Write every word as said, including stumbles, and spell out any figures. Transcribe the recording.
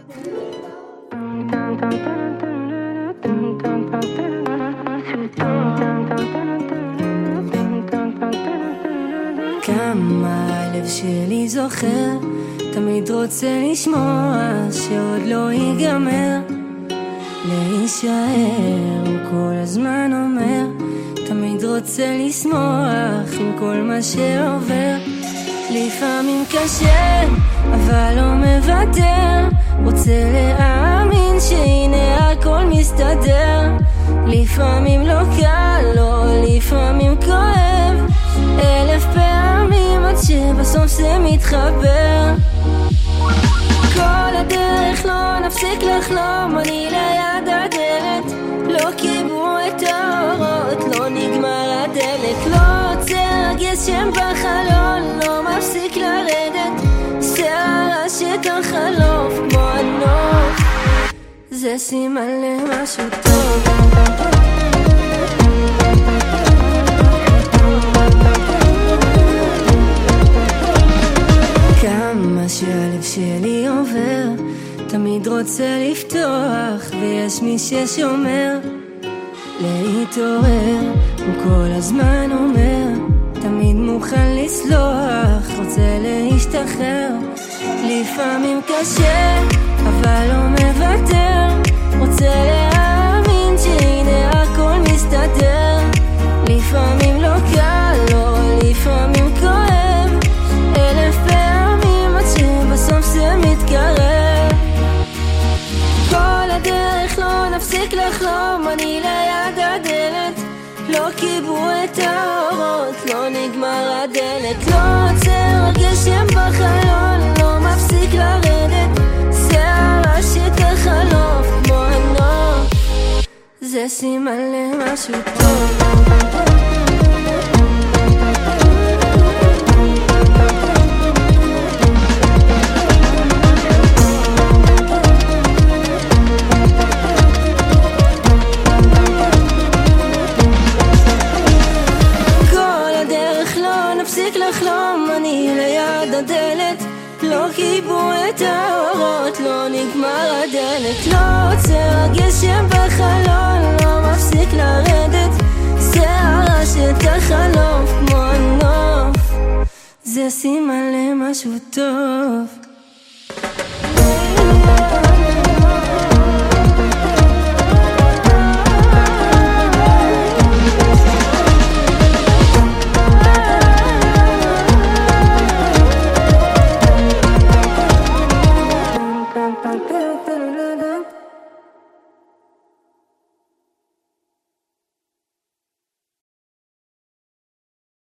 כמה הלב שלי זוכר, תמיד רוצה לשמוע שעוד לא ייגמר, להישאר, הוא כל הזמן אומר, תמיד רוצה לשמוח עם כל מה שעובר. לפעמים קשה, אבל לא מוותר, רוצה להאמין שהנה הכל מסתדר. לפעמים לא קל, לא, לפעמים כואב, אלף פעמים עד שבסוף זה מתחבר. כל הדרך לא נפסיק לחלום, אני ליד הדלת, לא קיבו את האורות, לא נגמר הדלק, לא עוצר גשם בחלון, לא מפסיק לרדת, שערה שתחלוף כמו הנוף, זה סימן למשהו טוב. כמה שהלב שלי עובר, תמיד רוצה לפתוח, ויש מי ששומר, להתעורר, הוא כל הזמן אומר, תמיד מוכן לסלוח, רוצה להשתחרר. לפעמים קשה, אבל לא מוותר, רוצה להאמין שהנה הכל מסתדר. לפעמים לא קל, לא, לפעמים כואב, אלף פעמים עד שבסוף זה מתקרב. כל הדרך לא נפסיק לחלום, אני ליד הדלת, לא קיבו את האורות, לא נגמר הדלק, לא עוצר גשם בחלון, לא מפסיק לרדת, שערה שתחלוף כמו הנוף, זה סימן למשהו טוב. נפסיק לחלום, אני ליד הדלת, לא קיבו את האורות, לא נגמר הדלק, לא עוצר גשם בחלון, לא מפסיק לרדת, שערה שתחלוף כמו הנוף, זה סימן למשהו טוב.